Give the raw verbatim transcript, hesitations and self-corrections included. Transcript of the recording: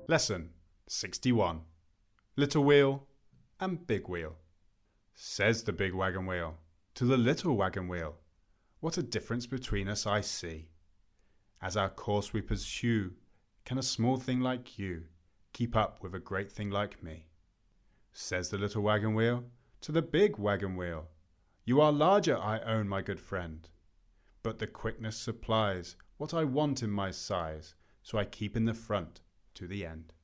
Lesson sixty-one. Little wheel and big wheel. Says the big wagon wheel to the little wagon wheel, what a difference between us I see. As our course we pursue, can a small thing like you keep up with a great thing like me? Says the little wagon wheel to the big wagon wheel, you are larger, I own, my good friend, but the quickness supplies what I want in my size, so I keep in the front to the end.